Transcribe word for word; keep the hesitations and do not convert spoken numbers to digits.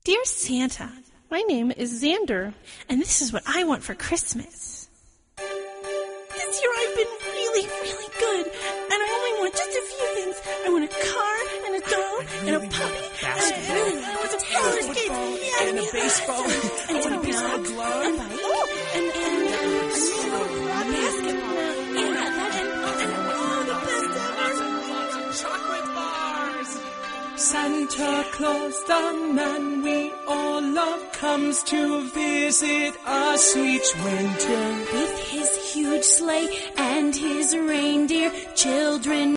Dear Santa, my name is Xander, and this is what I want for Christmas. This year I've been really, really good, and I only want just a few things. I want a car, and a doll, and a puppy, and a, and I want some roller skates, yeah, and a yeah, baseball, and and a baseball and glove, and oh, and and and a basketball, yeah, that and oh, the best ever. chocolate bars. Santa Claus, the man we all love, comes to visit us each winter. With his huge sleigh and his reindeer, children